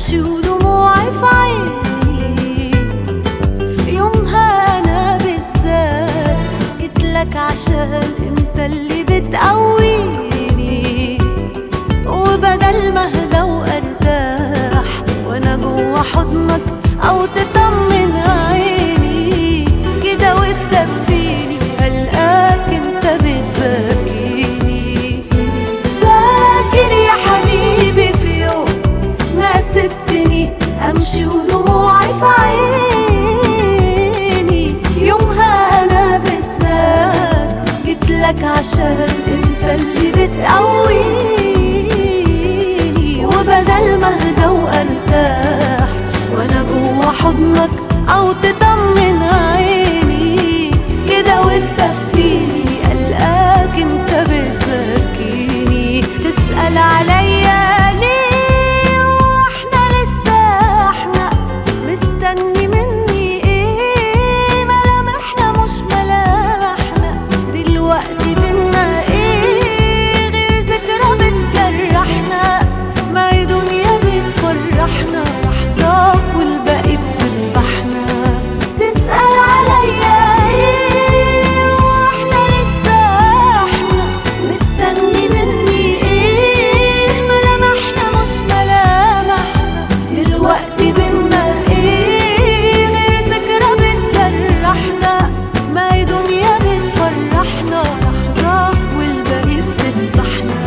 امشي ودموعي في عيني. يومها انا بالذات جيتلك عشان انت اللي بتقويني، وبدل ما اهدى وارتاح وانا جوا حضنك او تطمن عيني كده وتدفيني، هلقاك انت بتبكيني. فاكر يا حبيبي في يوم ما سبتني امشي ودموعي في عيني؟ يومها انا بالذات جيتلك عشان انت اللي بتقويني، وبدل ما اهدى وارتاح وانا جوا حضنك او تطمن عيني كده وتدفيني، قلقاك انت بتبكيني. تسأل عليا ليه واحنا لسه احنا مستني مني ايه؟ ملامحنا مش ملامحنا دلوقتي بينا ايه غير ذكرى بتجرحنا؟ ما هي دنيا بتفرحنا لحظة والباقي بتذبحنا. تسأل عليا ايه واحنا لسه احنا مستني مني ايه؟ ملامحنا مش ملامحنا دلوقتي بينا ايه غير ذكرى بتجرحنا؟ ما هي دنيا بتفرحنا لحظة والباقي بتذبحنا.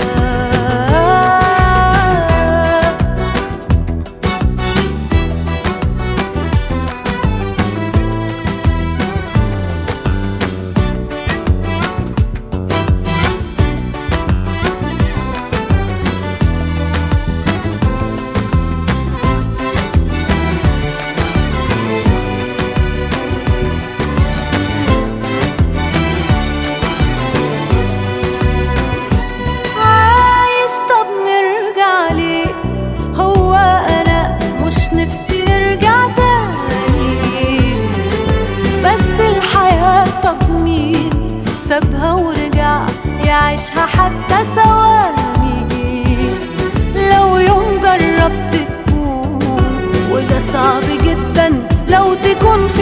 عايز طب نرجع ليه؟ هو انا مش نفسي نرجع تاني، بس الحياة طب مين سابها ورجع يعيشها حتى ثواني؟ لو يوم جربت تكون وده صعب جدا لو تكون في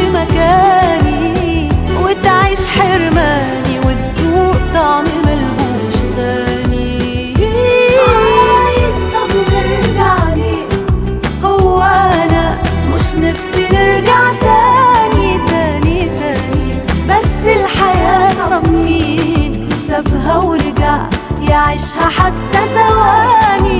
مكاني وتعيش حرماني وتدوق طعم ملهوش تاني. عايز طب نرجع ليه؟ هو انا مش نفسي نرجع تاني تاني تاني، بس الحياة طب مين سابها ورجع يعيشها حتى ثواني؟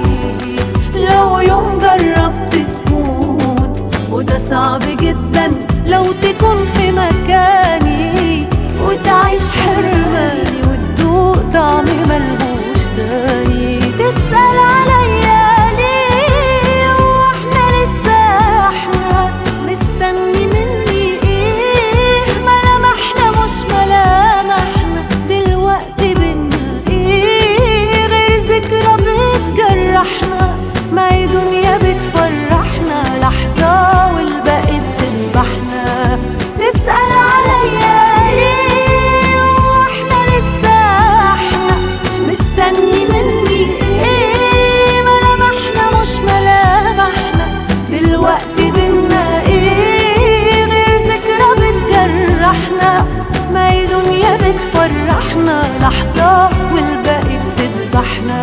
لو يوم جربت تكون وده صعب جدا لو تكون في مكاني وتعيش حرماني وتدوق طعم ملهوش تاني. تسأل عليا ليه واحنا لسه احنا مستني مني ايه؟ ملامحنا مش ملامحنا دلوقتي بينا ايه غير ذكرى بتجرحنا؟ ما هي دنيا بتفرحنا لحظة والباقي بتذبحنا. تسأل عليا ليه واحنا لسه احنا مستني مني ايه؟ ملامحنا مش ملامحنا دلوقتي بينا ايه غير ذكرى بتجرحنا؟ ما هي دنيا بتفرحنا لحظة والباقي بتذبحنا.